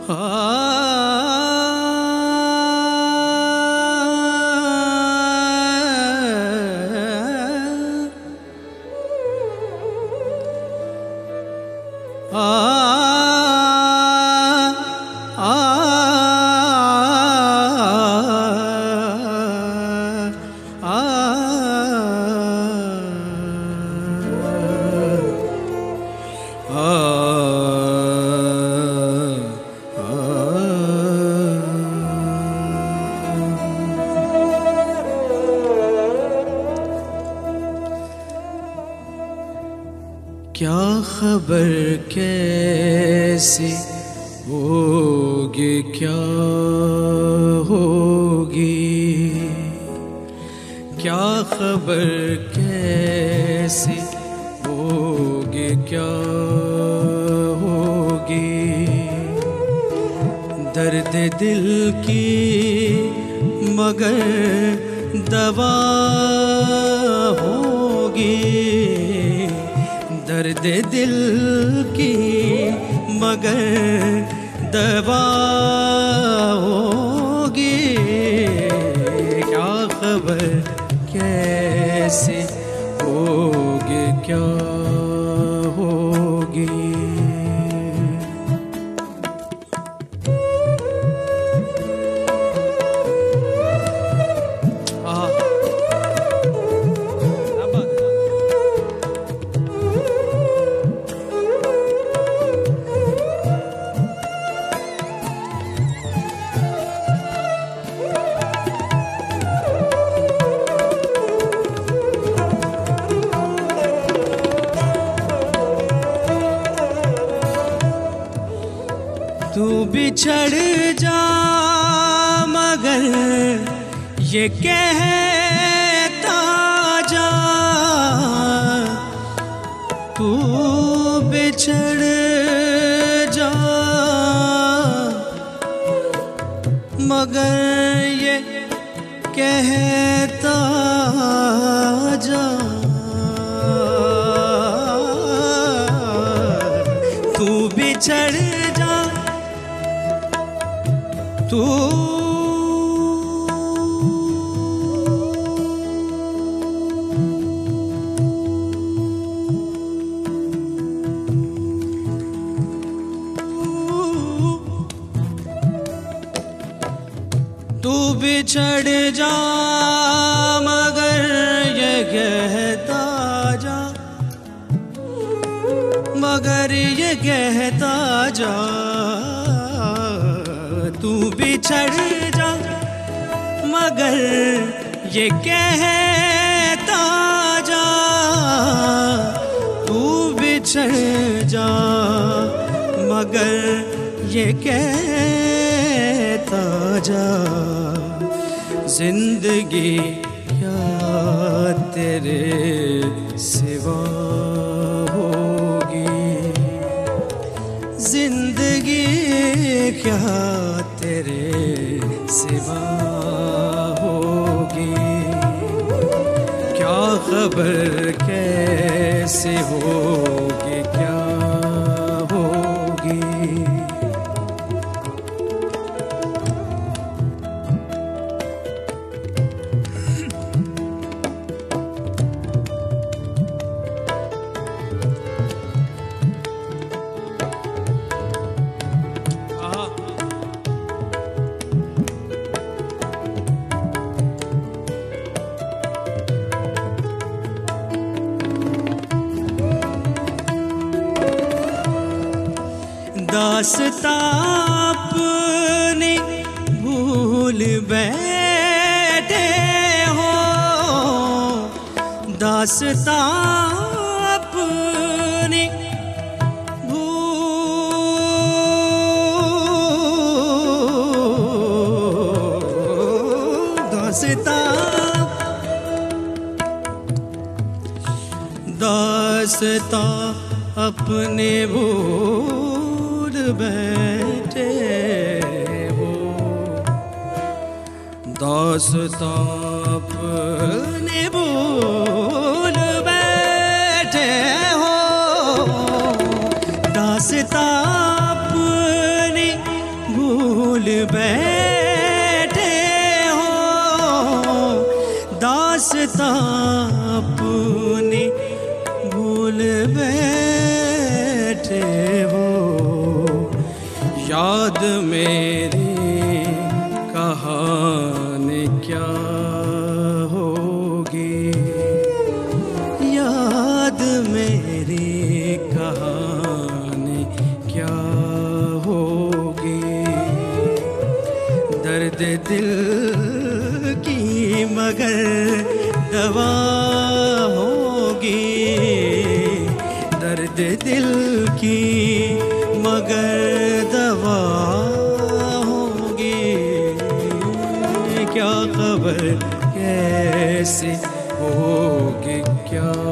क्या खबर कैसी होगी, क्या होगी, क्या खबर कैसी होगी, क्या होगी। दर्द दिल की मगर दवा होगी, दर्द दिल की मगर दवा होगी। क्या खबर कैसे होगी, क्या होगी। तू बिछड़ जा मगर ये कहता जा, तू बिछड़ जा मगर ये कहता जा। तू बिछड़ जा, तू बिछड़ जा मगर ये कहता जा, मगर ये कहता जा। तू बिछड़ जा मगर ये कहता जा, तू बिछड़ जा मगर ये कहता जा। जिंदगी क्या तेरे सिवा होगी, जिंदगी क्या तेरे सिवा होगी। क्या खबर कैसे होगी, क्या होगी। दास्तां अपनी भूल बैठे हो, दास्तां अपनी दास्तां अपने भूल बैठे हो, दास्तां अपने भूल बैठे हो। दास्तां अपनी दास्तां अपनी भूल बैठे हो। याद मेरी कहानी क्या होगी, याद मेरी कहानी क्या होगी। दर्द दिल की मगर दवा होगी, दर्द दिल की मगर दवा होगी। क्या खबर कैसे होगी, क्या